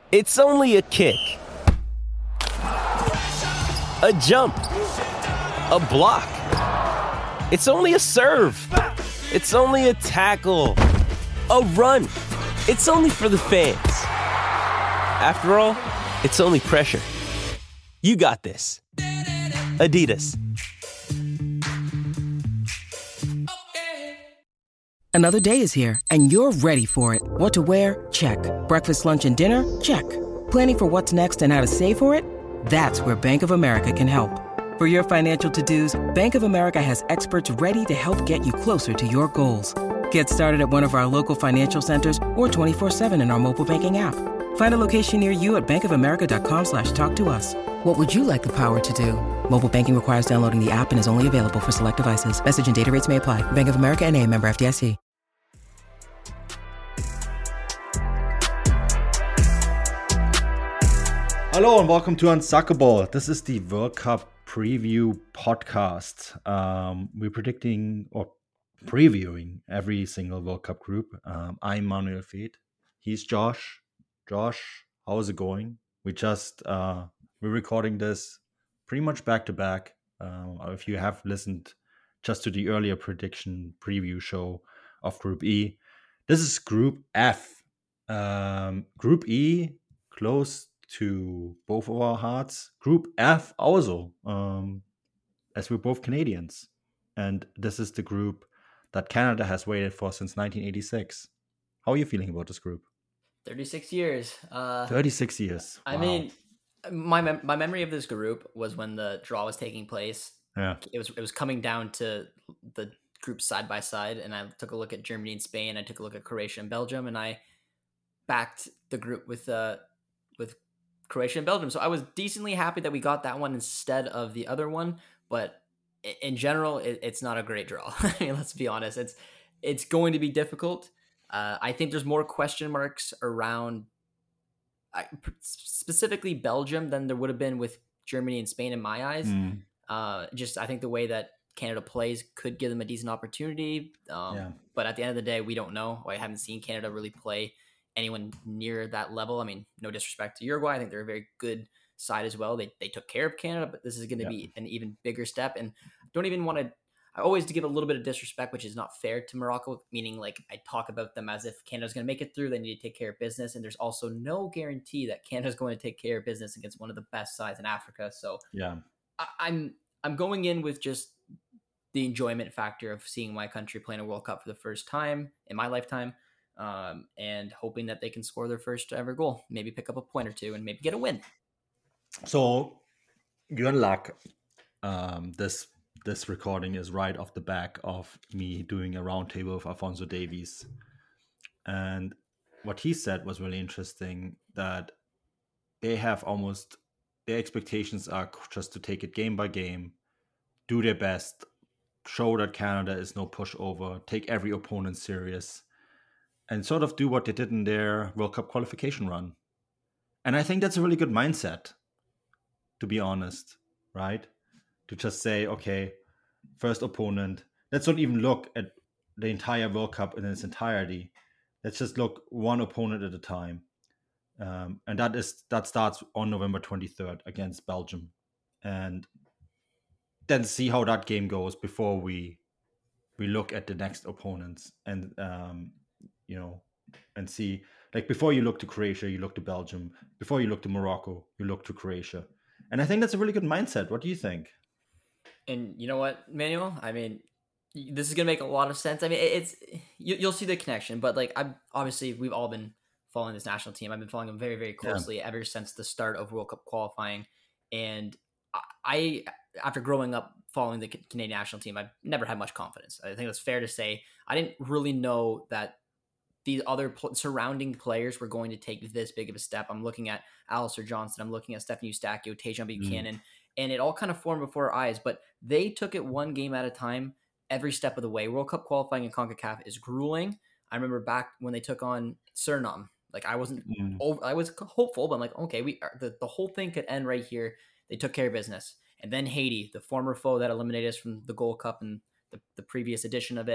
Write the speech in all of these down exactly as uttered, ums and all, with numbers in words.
It's only a kick, a jump, a block. It's only a serve. It's only a tackle, a run. It's only for the fans. After all, it's only pressure. You got this. Adidas. Another day is here, and you're ready for it. What to wear? Check. Breakfast, lunch, and dinner? Check. Planning for what's next and how to save for it? That's where Bank of America can help. For your financial to-dos, Bank of America has experts ready to help get you closer to your goals. Get started at one of our local financial centers or twenty-four seven in our mobile banking app. Find a location near you at bankofamerica.com slash talk to us. What would you like the power to do? Mobile banking requires downloading the app and is only available for select devices. Message and data rates may apply. Bank of America N A, member F D I C. Hello and welcome to Unsuckable. This is the World Cup preview podcast. Um, we're predicting or previewing every single World Cup group. Um, I'm Manuel Feeth. He's Josh. Josh, how's it going? We just uh, we're recording this pretty much back to back. Um, if you have listened just to the earlier prediction preview show of Group E, this is Group F. Um, Group E, close to both of our hearts. Group F also, um, as we're both Canadians. And this is the group that Canada has waited for since nineteen eighty-six. How are you feeling about this group? thirty-six years. Uh, thirty-six years. I Wow. mean, my mem- my memory of this group was when the draw was taking place. Yeah. It was it was coming down to the groups side by side, and I took a look at Germany and Spain. I took a look at Croatia and Belgium, and I backed the group with uh with Croatia and Belgium. So I was decently happy that we got that one instead of the other one. But in general, it, it's not a great draw. I mean, let's be honest. It's it's going to be difficult. Uh, I think there's more question marks around I, specifically Belgium than there would have been with Germany and Spain in my eyes. Mm. Uh, just I think the way that Canada plays could give them a decent opportunity. Um, Yeah. But at the end of the day, we don't know. I haven't seen Canada really play anyone near that level. I mean, no disrespect to Uruguay. I think they're a very good side as well. They they took care of Canada, but this is going to Yeah. be an even bigger step. And don't even want to, I always give a little bit of disrespect, which is not fair to Morocco, meaning like I talk about them as if Canada's going to make it through. They need to take care of business. And there's also no guarantee that Canada's going to take care of business against one of the best sides in Africa. So Yeah. I, I'm I'm going in with just the enjoyment factor of seeing my country playing a World Cup for the first time in my lifetime. Um, and hoping that they can score their first ever goal, maybe pick up a point or two, and maybe get a win. So you're in luck. Um, this this recording is right off the back of me doing a roundtable with Alfonso Davies, and what he said was really interesting. That they have almost their expectations are just to take it game by game, do their best, show that Canada is no pushover, take every opponent serious, and sort of do what they did in their World Cup qualification run. And I think that's a really good mindset, to be honest, right? To just say, okay, first opponent, let's not even look at the entire World Cup in its entirety. Let's just look one opponent at a time. Um, and that is that starts on November twenty-third against Belgium. And then see how that game goes before we we look at the next opponents and um, you know, and see, like, before you look to Croatia, you look to Belgium. Before you look to Morocco, you look to Croatia. And I think that's a really good mindset. What do you think? And you know what, Manuel? I mean, this is gonna make a lot of sense. I mean, it's you, you'll see the connection, but like, I'm obviously we've all been following this national team. I've been following them very, very closely yeah. ever since the start of World Cup qualifying. And I, after growing up following the Canadian national team, I've never had much confidence. I think that's fair to say. I didn't really know that these other pl- surrounding players were going to take this big of a step. I'm looking at Alistair Johnston. I'm looking at Stephen Eustachio, Tajon Buchanan, mm. and it all kind of formed before our eyes. But they took it one game at a time, every step of the way. World Cup qualifying in CONCACAF is grueling. I remember back when they took on Suriname. Like I wasn't, mm. over, I was hopeful, but I'm like, okay, we the, the whole thing could end right here. They took care of business. And then Haiti, the former foe that eliminated us from the Gold Cup and the, the previous edition of it.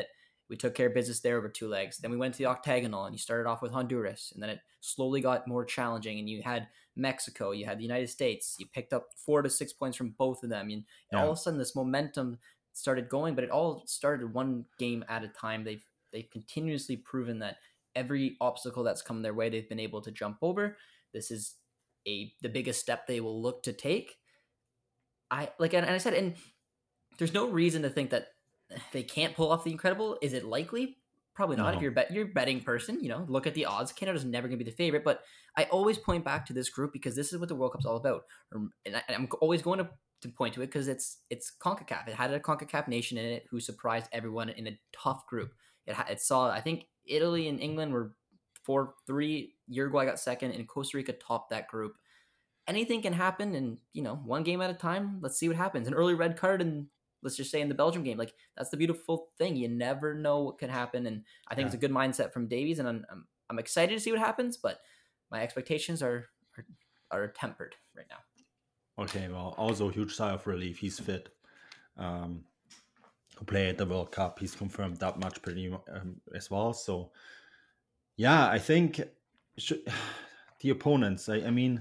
We took care of business there over two legs. Then we went to the octagonal, and you started off with Honduras, and then it slowly got more challenging. And you had Mexico, you had the United States. You picked up four to six points from both of them, and Yeah. all of a sudden this momentum started going. But it all started one game at a time. They've they've continuously proven that every obstacle that's come their way, they've been able to jump over. This is a the biggest step they will look to take. I like, and I said, and there's no reason to think that they can't pull off the incredible. Is it likely? Probably not. No. If you're bet you're a betting person, you know, look at the odds. Canada's never going to be the favorite, but I always point back to this group because this is what the World Cup's all about. And I, I'm always going to, to point to it because it's it's CONCACAF. It had a CONCACAF nation in it who surprised everyone in a tough group. It, it saw, I think, Italy and England were four three. Uruguay got second, and Costa Rica topped that group. Anything can happen, and you know, one game at a time. Let's see what happens. An early red card, and let's just say in the Belgium game, like that's the beautiful thing. You never know what can happen, and I think Yeah. it's a good mindset from Davies, and I'm, I'm I'm excited to see what happens. But my expectations are are, are tempered right now. Okay, well, also huge sigh of relief. He's fit. Um, to play at the World Cup, he's confirmed that much pretty um, as well. So, yeah, I think should, the opponents. I, I mean,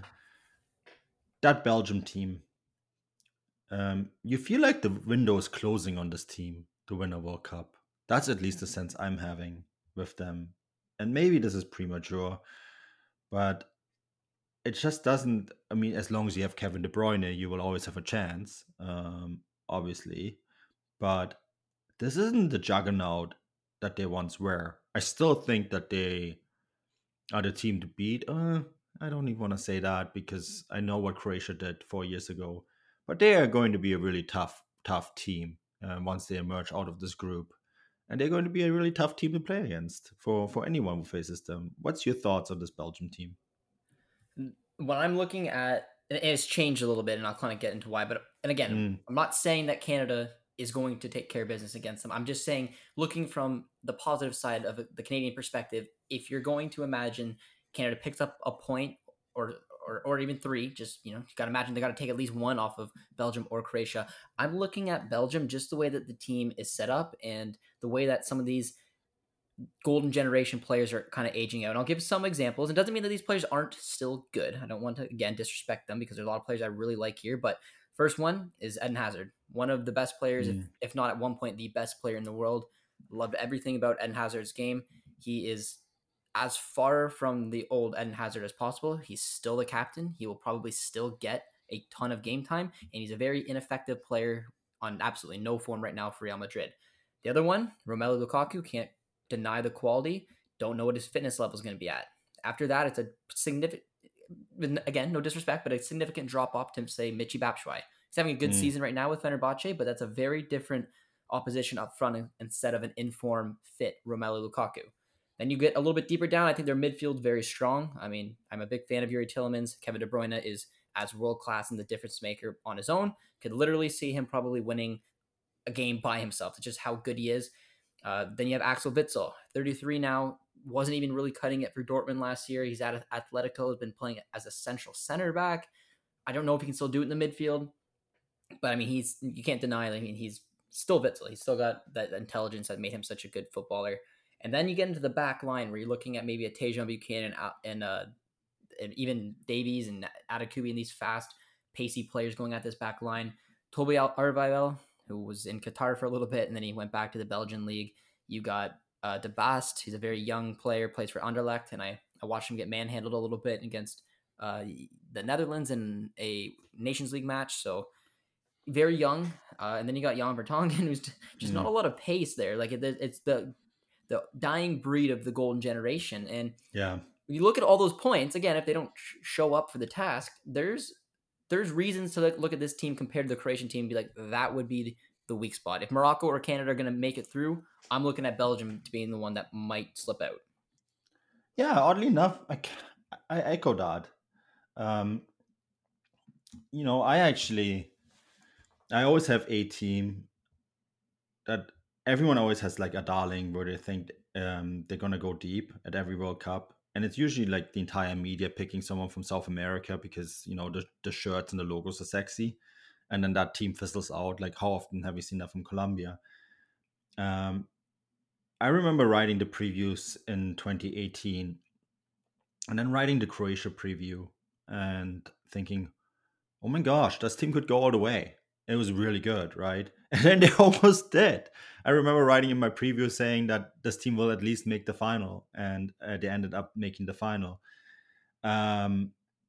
that Belgium team. Um, you feel like the window is closing on this team to win a World Cup. That's at least the sense I'm having with them. And maybe this is premature, but it just doesn't. I mean, as long as you have Kevin De Bruyne, you will always have a chance, um, obviously. But this isn't the juggernaut that they once were. I still think that they are the team to beat. Uh, I don't even want to say that because I know what Croatia did four years ago. But they are going to be a really tough, tough team uh, once they emerge out of this group. And they're going to be a really tough team to play against for, for anyone who faces them. What's your thoughts on this Belgium team? When I'm looking at, and it's changed a little bit, and I'll kind of get into why. But and again, Mm. I'm not saying that Canada is going to take care of business against them. I'm just saying, looking from the positive side of the Canadian perspective, if you're going to imagine Canada picks up a point or or, or even three, just, you know, you got to imagine they got to take at least one off of Belgium or Croatia. I'm looking at Belgium, just the way that the team is set up and the way that some of these golden generation players are kind of aging out. And I'll give some examples. It doesn't mean that these players aren't still good. I don't want to, again, disrespect them because there's a lot of players I really like here. But first one is Eden Hazard, one of the best players, Mm. if, if not at one point the best player in the world. Loved everything about Eden Hazard's game. He is as far from the old Eden Hazard as possible. He's still the captain. He will probably still get a ton of game time, and he's a very ineffective player on absolutely no form right now for Real Madrid. The other one, Romelu Lukaku, can't deny the quality. Don't know what his fitness level is going to be at. After that, it's a significant, again, no disrespect, but a significant drop off to, say, Michy Batshuayi. He's having a good Mm. season right now with Fenerbahce, but that's a very different opposition up front instead of an informed, fit Romelu Lukaku. Then you get a little bit deeper down. I think their midfield's very strong. I mean, I'm a big fan of Yuri Tillemans. Kevin De Bruyne is as world-class and the difference maker on his own. Could literally see him probably winning a game by himself. It's just how good he is. Uh, then you have Axel Witsel, thirty-three now. Wasn't even really cutting it for Dortmund last year. He's at Atletico, has been playing as a central center back. I don't know if he can still do it in the midfield, but I mean, he's you can't deny. I mean, he's still Witsel. He's still got that intelligence that made him such a good footballer. And then you get into the back line where you're looking at maybe a Tejan Buchanan and, uh, and even Davies and Atakubi and these fast, pacey players going at this back line. Toby Alderweireld, who was in Qatar for a little bit, and then he went back to the Belgian league. You got uh, De Bast. He's a very young player, plays for Anderlecht, and I, I watched him get manhandled a little bit against uh, the Netherlands in a Nations League match. So very young. Uh, and then you got Jan Vertonghen, who's just Mm. not a lot of pace there. Like it, it's the the dying breed of the golden generation. And Yeah. when you look at all those points, again, if they don't sh- show up for the task, there's there's reasons to look, look at this team compared to the Croatian team and be like, that would be the weak spot. If Morocco or Canada are going to make it through, I'm looking at Belgium to being the one that might slip out. Yeah, oddly enough, I, c- I echo that. Um, you know, I actually, I always have a team that everyone always has like a darling where they think um, they're going to go deep at every World Cup. And it's usually like the entire media picking someone from South America because, you know, the, the shirts and the logos are sexy. And then that team fizzles out. Like, how often have we seen that from Colombia? Um, I remember writing the previews in twenty eighteen and then writing the Croatia preview and thinking, oh my gosh, this team could go all the way. It was really good, right? And then they almost did. I remember writing in my preview saying that this team will at least make the final, and uh, they ended up making the final. Um,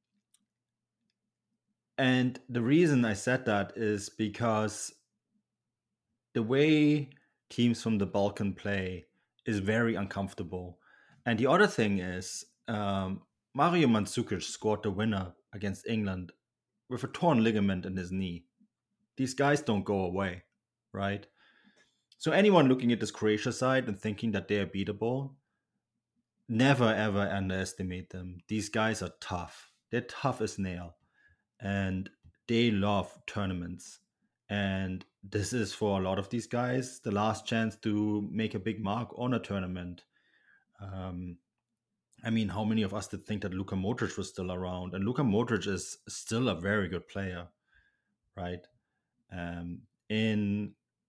and the reason I said that is because the way teams from the Balkan play is very uncomfortable. And the other thing is, um, Mario Mandzukic scored the winner against England with a torn ligament in his knee. These guys don't go away, right? So anyone looking at this Croatia side and thinking that they are beatable, never ever underestimate them. These guys are tough. They're tough as nail, and they love tournaments. And this is for a lot of these guys the last chance to make a big mark on a tournament. Um, I mean, how many of us did think that Luka Modric was still around? And Luka Modric is still a very good player, right? Um, in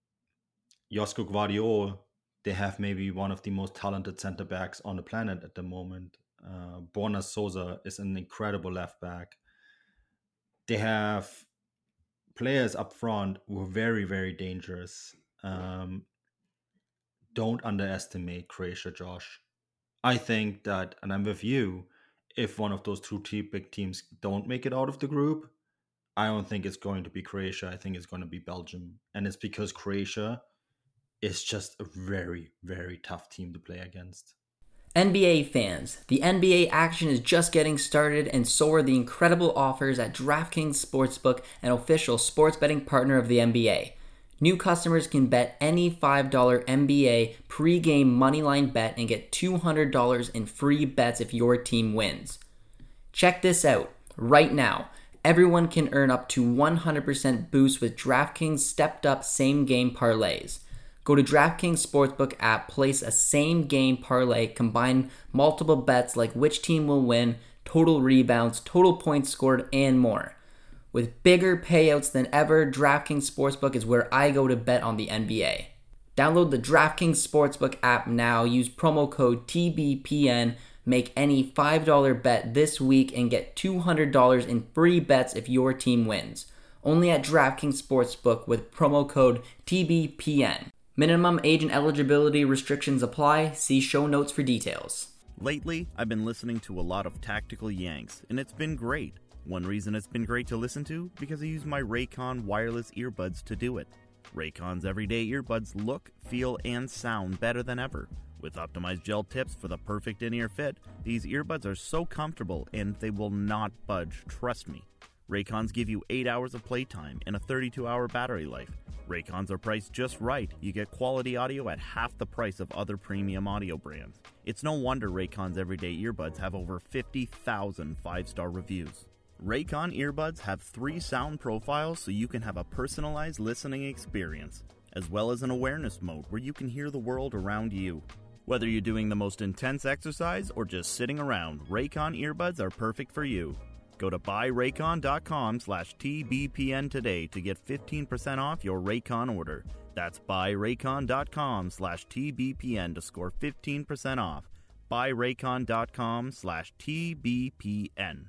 Josko Gvardiol, they have maybe one of the most talented center backs on the planet at the moment. Uh, Borna Sosa is an incredible left back. They have players up front who are very, very dangerous. Um, don't underestimate Croatia, Josh. I think that, and I'm with you, if one of those two te- big teams don't make it out of the group, I don't think it's going to be Croatia. I think it's going to be Belgium. And it's because Croatia is just a very, very tough team to play against. N B A fans, the N B A action is just getting started, and so are the incredible offers at DraftKings Sportsbook, an official sports betting partner of the N B A. New customers can bet any five dollars N B A pregame moneyline bet and get two hundred dollars in free bets if your team wins. Check this out. Right now, everyone can earn up to one hundred percent boost with DraftKings stepped-up same-game parlays. Go to DraftKings Sportsbook app, place a same-game parlay, combine multiple bets like which team will win, total rebounds, total points scored, and more. With bigger payouts than ever, DraftKings Sportsbook is where I go to bet on the N B A. Download the DraftKings Sportsbook app now, use promo code T B P N, make any five dollars bet this week, and get two hundred dollars in free bets if your team wins. Only at DraftKings Sportsbook with promo code T B P N. Minimum age and eligibility restrictions apply. See show notes for details. Lately, I've been listening to a lot of Tactical Yanks, and it's been great. One reason it's been great to listen to, because I use my Raycon wireless earbuds to do it. Raycon's everyday earbuds look, feel, and sound better than ever. With optimized gel tips for the perfect in-ear fit, these earbuds are so comfortable and they will not budge, trust me. Raycons give you eight hours of playtime and a thirty-two hour battery life. Raycons are priced just right. You get quality audio at half the price of other premium audio brands. It's no wonder Raycon's everyday earbuds have over fifty thousand five-star reviews. Raycon earbuds have three sound profiles so you can have a personalized listening experience, as well as an awareness mode where you can hear the world around you. Whether you're doing the most intense exercise or just sitting around, Raycon earbuds are perfect for you. Go to buyraycon.com slash TBPN today to get fifteen percent off your Raycon order. That's buyraycon.com slash TBPN to score fifteen percent off. buyraycon.com slash TBPN.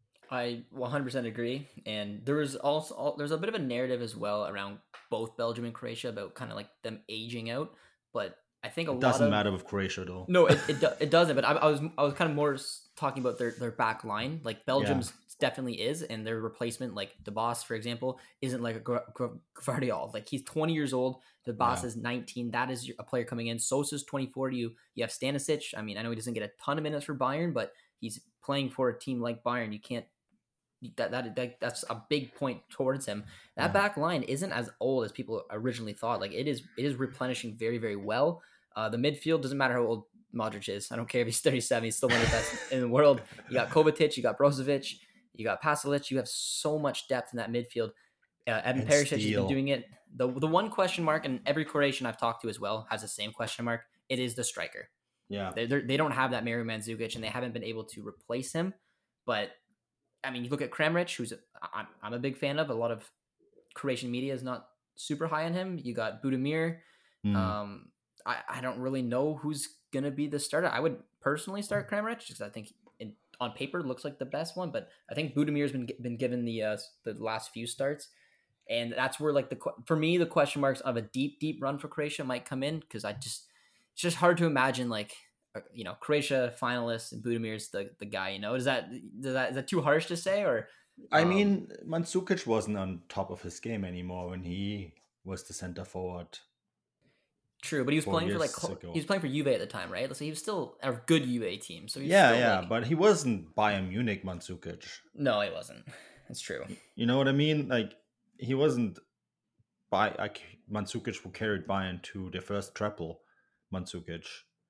I one hundred percent agree. And there was also, there's a bit of a narrative as well around both Belgium and Croatia about kind of like them aging out. But I think a it lot doesn't of, matter with Croatia though. No, it it, do, it doesn't. But I, I was I was kind of more talking about their, their back line. Like Belgium's yeah. definitely is, and their replacement, like De Boss, for example, isn't like a Gvardiol. Like he's twenty years old. De Boss yeah. is nineteen. That is a player coming in. Sosa's twenty-four. You you have Stanisic. I mean, I know he doesn't get a ton of minutes for Bayern, but he's playing for a team like Bayern. You can't. That, that that that's a big point towards him. That yeah. back line isn't as old as people originally thought. Like it is, it is replenishing very, very well. Uh, the midfield doesn't matter how old Modric is. I don't care if he's thirty-seven. He's still one of the best in the world. You got Kovacic, you got Brozovic, you got Pasalic. You have so much depth in that midfield. Uh, Evan Perisic has been doing it. The the one question mark, and every Croatian I've talked to as well has the same question mark. It is the striker. Yeah, they they don't have that Mario Mandzukic, and they haven't been able to replace him. But I mean, you look at Kramaric, who's a, I'm, I'm a big fan of. A lot of Croatian media is not super high on him. You got Budimir. Mm. Um, I, I don't really know who's going to be the starter. I would personally start Kramaric because I think in, on paper looks like the best one, but I think Budemir's been been given the uh, the last few starts, and that's where like the for me the question marks of a deep deep run for Croatia might come in because I just it's just hard to imagine like you know Croatia finalists and Budemir's the the guy. You know, is that is that is that too harsh to say or? I um, mean, Mandzukic wasn't on top of his game anymore when he was the center forward. True, but he was four playing for like years Col- ago. he was playing for Juve at the time, right? So he was still a good Juve team. So he was Yeah, still, yeah, like- but he wasn't Bayern Munich Mandzukic. no, he wasn't. That's true. You know what I mean? Like he wasn't by like Mandzukic who carried Bayern to their first treble. Mandzukic,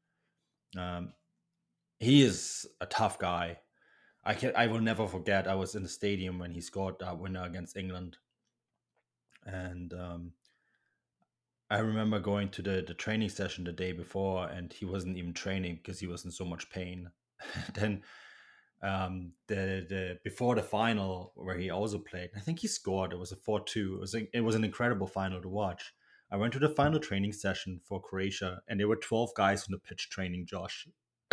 um, he is a tough guy. I can I will never forget. I was in the stadium when he scored that winner against England, and um, I remember going to the the training session the day before, and he wasn't even training because he was in so much pain. Then um, the the before the final where he also played, I think he scored. It was a four two. It was a, it was an incredible final to watch. I went to the final training session for Croatia, and there were twelve guys on the pitch training Josh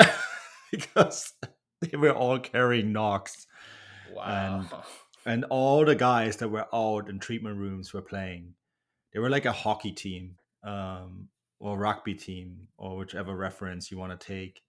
because they were all carrying knocks. Wow. And and all the guys that were out in treatment rooms were playing. They were like a hockey team, um, or rugby team, or whichever reference you want to take.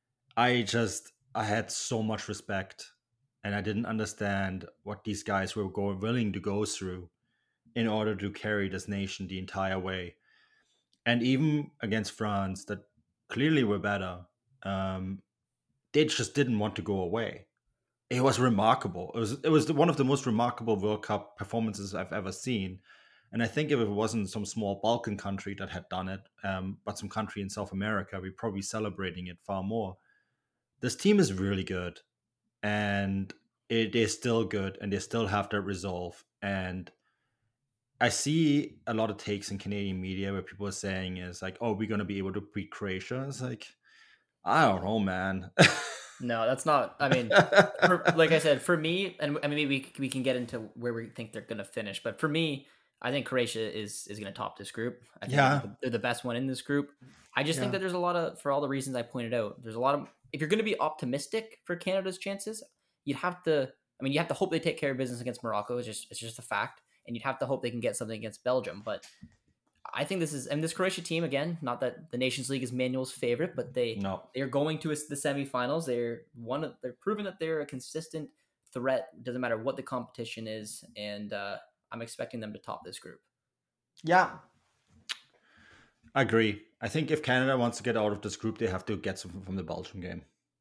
I just I had so much respect, and I didn't understand what these guys were go- willing to go through in order to carry this nation the entire way. And even against France, that clearly were better, um, they just didn't want to go away. It was remarkable. It was it was one of the most remarkable World Cup performances I've ever seen. And I think if it wasn't some small Balkan country that had done it, um, but some country in South America, we'd probably be celebrating it far more. This team is really good, and it is still good, and they still have that resolve. And I see a lot of takes in Canadian media where people are saying is like, "Oh, we're going to be able to beat Croatia." It's like, I don't know, man. No, that's not. I mean, for, like I said, for me, and I mean, we we can get into where we think they're going to finish, but for me, I think Croatia is is going to top this group. I think Yeah. they're, the, they're the best one in this group. I just think Yeah. that there's a lot of, for all the reasons I pointed out, there's a lot of. If you're going to be optimistic for Canada's chances, you'd have to. I mean, you have to hope they take care of business against Morocco. It's just it's just a fact, and you'd have to hope they can get something against Belgium. But I think this is, and this Croatia team again. Not that the Nations League is Manuel's favorite, but they No. they are going to the semifinals. They're one of they're proving that they're a consistent threat. Doesn't matter what the competition is, and uh, I'm expecting them to top this group. Yeah. I agree. I think if Canada wants to get out of this group, they have to get something from the Belgium game.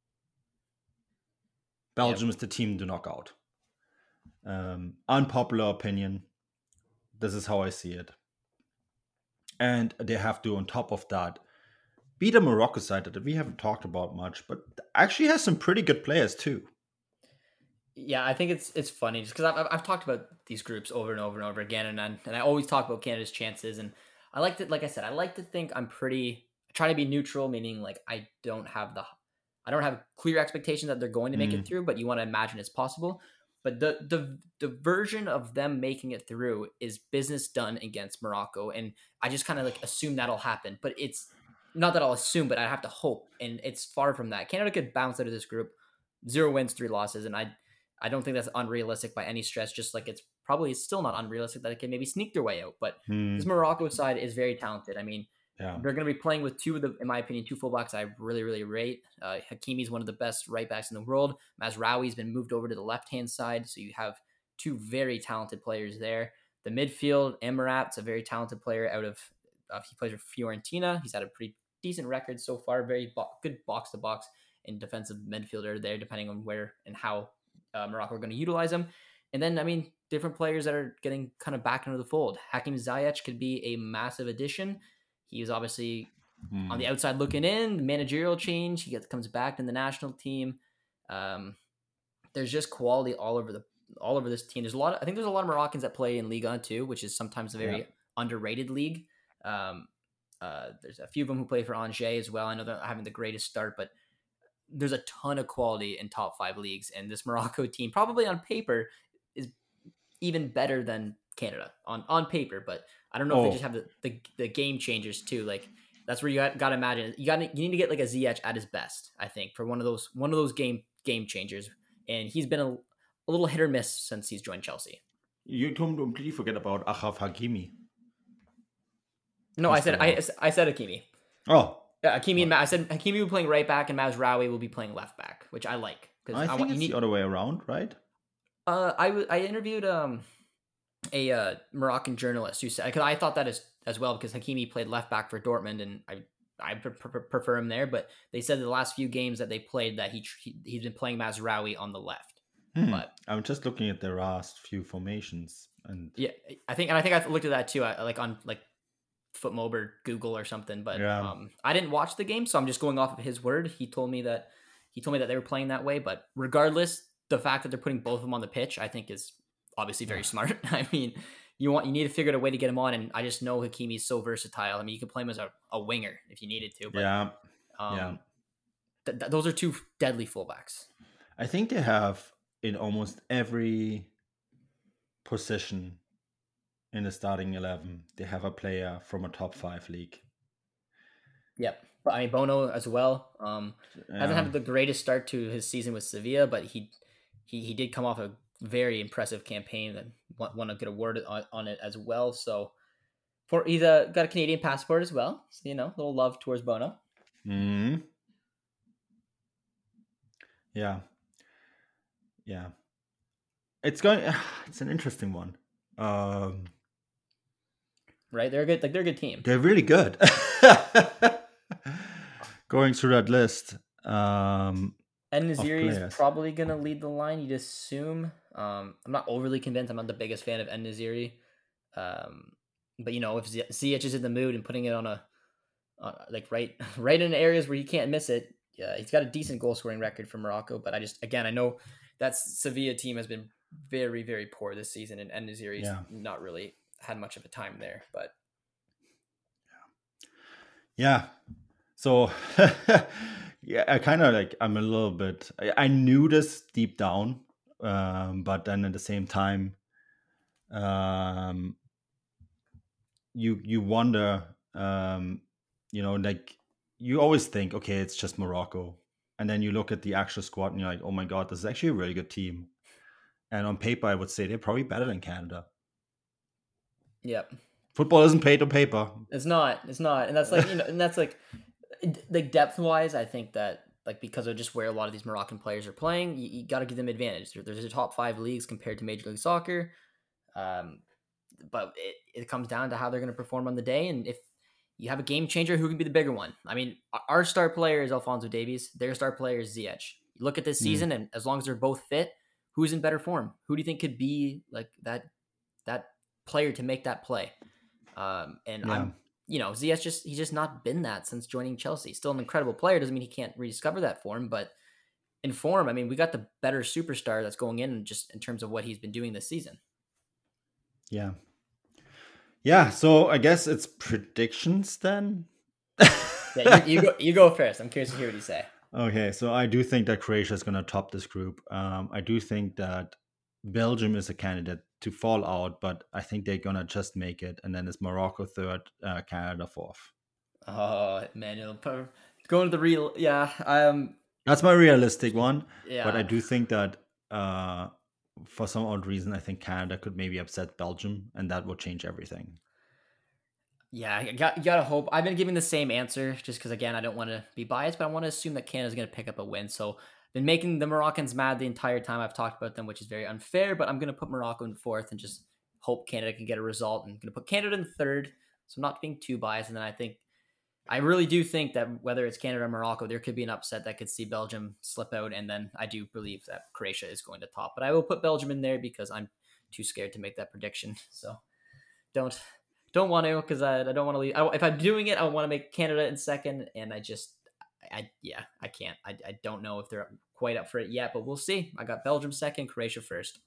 Belgium is the team to knock out. Um, unpopular opinion. This is how I see it. And they have to, on top of that, beat a Morocco side that we haven't talked about much, but actually has some pretty good players too. Yeah, I think it's it's funny just because I've I've talked about these groups over and over and over again, and I, and I always talk about Canada's chances, and I like to, like I said, I like to think I'm pretty. I try to be neutral, meaning like I don't have the, I don't have clear expectations that they're going to make Mm. it through, but you want to imagine it's possible. But the the the version of them making it through is business done against Morocco, and I just kind of like assume that'll happen. But it's not that I'll assume, but I have to hope, and it's far from that. Canada could bounce out of this group, zero wins, three losses, and I I don't think that's unrealistic by any stretch. Just like it's probably still not unrealistic that it can maybe sneak their way out. But Hmm. this Morocco side is very talented. I mean, Yeah. they're going to be playing with two of the, in my opinion, two fullbacks I really, really rate. Uh, Hakimi's one of the best right backs in the world. Mazraoui's been moved over to the left hand side, so you have two very talented players there. The midfield, Emirat's a very talented player. Out of uh, he plays for Fiorentina. He's had a pretty decent record so far. Very bo- good box to box and defensive midfielder there, depending on where and how uh, Morocco are going to utilize him. And then, I mean, different players that are getting kind of back into the fold. Hakim Ziyech could be a massive addition. He was obviously Hmm. on the outside looking in, managerial change. He gets comes back in the national team. Um, there's just quality all over the all over this team. There's a lot. Of, I think there's a lot of Moroccans that play in Ligue one too, which is sometimes a very Yeah. underrated league. Um, uh, there's a few of them who play for Angers as well. I know they're not having the greatest start, but there's a ton of quality in top five leagues, and this Morocco team, probably on paper, is even better than Canada on, on paper. But I don't know if Oh. they just have the, the, the game changers too. Like that's where you got, got to imagine you got you need to get like a Ziyech at his best. I think for one of those one of those game game changers, and he's been a, a little hit or miss since he's joined Chelsea. You completely forget about Achraf Hakimi. No, He's I said I, I said Hakimi. Oh, yeah, Hakimi and Ma- I said Hakimi will be playing right back, and Mazraoui will be playing left back, which I like I, I think want, it's need, the other way around, right? Uh, I, w- I interviewed um a uh, Moroccan journalist who said, because I thought that as as well, because Hakimi played left back for Dortmund, and I I pre- pre- prefer him there. But they said the last few games that they played that he, he he's been playing Mazraoui on the left. Hmm. But I'm just looking at the last few formations, and yeah, I think and I think I looked at that too. I, like on like FootMob or Google or something. But Yeah. um, I didn't watch the game, so I'm just going off of his word. He told me that he told me that they were playing that way. But regardless, the fact that they're putting both of them on the pitch, I think, is obviously very smart. I mean, you want you need to figure out a way to get him on, and I just know Hakimi's so versatile. I mean, you could play him as a, a winger if you needed to. But, yeah, um, yeah. Th- th- those are two deadly fullbacks. I think they have in almost every position in the starting eleven, they have a player from a top five league. Yep. But I mean, Bono as well. Um, Yeah. hasn't had the greatest start to his season with Sevilla, but he he he did come off a very impressive campaign and won, won a good award on, on it as well. So for he's a, got a Canadian passport as well. So, you know, a little love towards Bono. Hmm. Yeah. Yeah. It's going. It's an interesting one. Um, Right? They're a good like they're a good team. they're really good. Going through that list. Um, And Naziri is players. probably going to lead the line, you'd assume. Um, I'm not overly convinced. I'm not the biggest fan of En-Nesyri. Um, but, you know, if Z- Ziyech is in the mood and putting it on a, uh, like, right right in areas where he can't miss it, yeah, he's got a decent goal-scoring record for Morocco. But I just, again, I know that Sevilla team has been very, very poor this season, and En-Nesyri's Yeah. not really had much of a time there. But Yeah. So, yeah, I kind of like, I'm a little bit, I, I knew this deep down, um, but then at the same time, um, you, you wonder, um, you know, like you always think, okay, it's just Morocco. And then you look at the actual squad and you're like, oh my God, this is actually a really good team. And on paper, I would say they're probably better than Canada. Yep. Football isn't paid on paper. It's not. It's not. And that's like, you know, and that's like, like depth wise, I think that like because of just where a lot of these Moroccan players are playing, you, you got to give them advantage. There, there's a top five leagues compared to Major League Soccer, um, but it, it comes down to how they're going to perform on the day. And if you have a game changer, who can be the bigger one? I mean, our star player is Alphonso Davies. Their star player is Ziyech. You look at this season, and as long as they're both fit, who's in better form? Who do you think could be like that that player to make that play? Um, and Yeah. I'm, you know, Ziyech just he's just not been that since joining Chelsea. Still an incredible player. Doesn't mean he can't rediscover that form, but in form, I mean, we got the better superstar that's going in just in terms of what he's been doing this season. Yeah. Yeah. So I guess it's predictions then. Yeah, you, you go. You go first. I'm curious to hear what you say. Okay, so I do think that Croatia is going to top this group. Um, I do think that Belgium is a candidate to fall out, but I think they're going to just make it. And then it's Morocco third, uh, Canada fourth. Oh, Manuel, per- going to the real. Yeah, um, That's my realistic one. yeah. But I do think that uh, for some odd reason, I think Canada could maybe upset Belgium, and that would change everything. Yeah, you got you gotta hope. I've been giving the same answer just because again I don't want to be biased, but I want to assume that Canada's gonna pick up a win. So been making the Moroccans mad the entire time I've talked about them, which is very unfair. But I'm gonna put Morocco in fourth and just hope Canada can get a result. And I'm gonna put Canada in third, so I'm not being too biased. And then I think I really do think that whether it's Canada or Morocco, there could be an upset that could see Belgium slip out, and then I do believe that Croatia is going to top. But I will put Belgium in there because I'm too scared to make that prediction. So don't. Don't want to because I, I don't want to leave. I, if I'm doing it, I want to make Canada in second, and I just, I, I yeah, I can't. I, I don't know if they're quite up for it yet, but we'll see. I got Belgium second, Croatia first.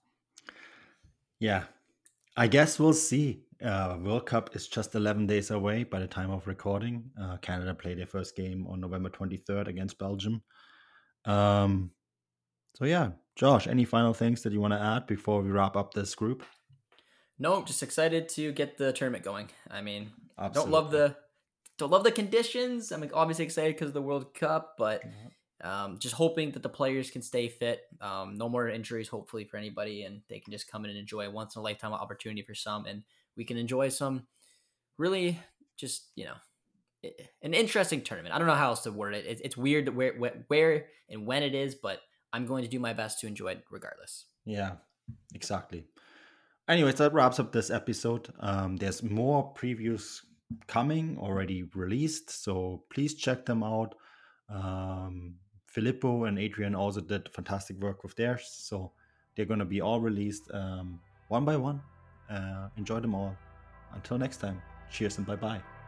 Yeah, I guess we'll see. Uh, World Cup is just eleven days away by the time of recording. Uh, Canada played their first game on November twenty-third against Belgium. Um, so yeah, Josh, any final things that you want to add before we wrap up this group? No, just excited to get the tournament going. I mean, Absolutely. don't love the don't love the conditions. I'm obviously excited because of the World Cup, but um, just hoping that the players can stay fit. Um, no more injuries, hopefully, for anybody, and they can just come in and enjoy a once in a lifetime opportunity for some, and we can enjoy some really just, you know, an interesting tournament. I don't know how else to word it. It's, it's weird where, where and when it is, but I'm going to do my best to enjoy it regardless. Yeah, exactly. Anyways, that wraps up this episode. Um, there's more previews coming, already released, so please check them out. Um, Filippo and Adrian also did fantastic work with theirs, so they're going to be all released um, one by one. Uh, enjoy them all. Until next time, cheers and bye-bye.